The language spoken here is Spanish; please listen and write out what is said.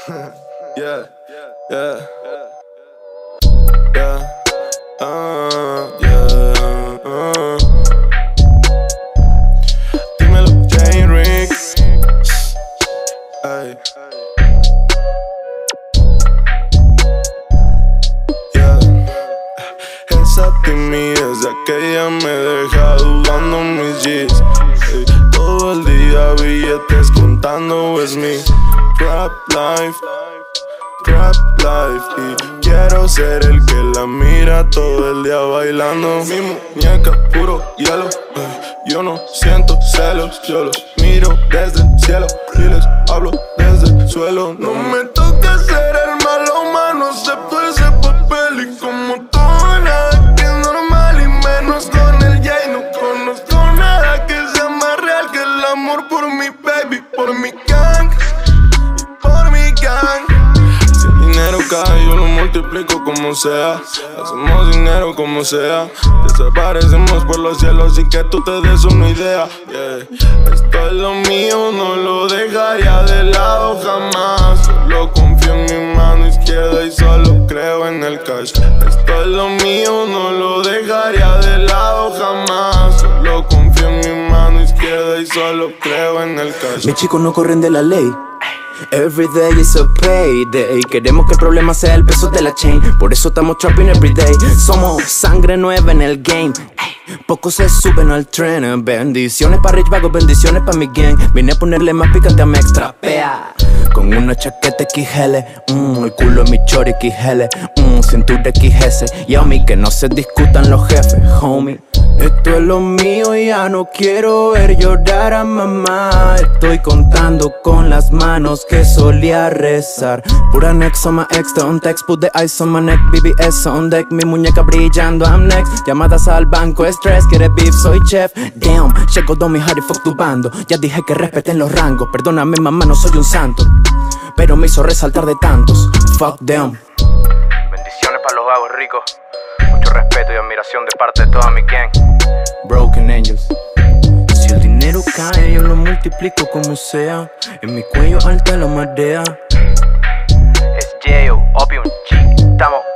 Yeah, yeah, yeah, yeah. Dímelo, Jane Rick. Ay. Yeah. Esa timidez de aquella me deja dudando mis G's. Ey, todo el día billetes contando es mi rap life. Y quiero ser el que la mira todo el día bailando. Mi muñeca puro hielo, yo no siento celos. Yo los miro desde el cielo y les hablo desde el suelo. No me toca ser el malo, mano, acepto ese papel. Y como todo nada que es normal, y menos con el Jay. No conozco nada que sea más real que el amor por mi baby, por mi gang y por mi gang. Dinero cae, yo lo multiplico como sea. Hacemos dinero como sea. Desaparecemos por los cielos sin que tú te des una idea. Yeah. Esto es lo mío, no lo dejaría de lado jamás. Solo confío en mi mano izquierda y solo creo en el cash. Esto es lo mío, no lo dejaría de lado jamás. Solo confío en mi mano izquierda y solo creo en el cash. Mis chicos no corren de la ley. Every day is a payday. Queremos que el problema sea el peso de la chain. Por eso estamos trapping every day. Somos sangre nueva en el game. Pocos se suben al tren. Bendiciones para Rich Vago, bendiciones para mi gang. Vine a ponerle más picante a mi extrapea. Con una chaqueta XL, el culo en mi chori XL, cintura XS. Y a mí que no se discutan los jefes, homie. Esto es lo mío y ya no quiero ver llorar a mamá. Estoy contando con las manos que solía rezar. Pura next on my ex, don't text, put the ice on my neck. BBS on deck, mi muñeca brillando, I'm next. Llamadas al banco, estrés, quiere beef, soy chef. Damn, llego don mi Harry, fuck tu bando. Ya dije que respeten los rangos, perdóname mamá, no soy un santo, pero me hizo resaltar de tantos. Fuck them. Bendiciones para los vagos ricos. Mucho respeto y admiración de parte de toda mi gang. Broken Angels. Si el dinero cae, yo lo multiplico como sea. En mi cuello alta la marea. Es J.O. Opium G. Estamos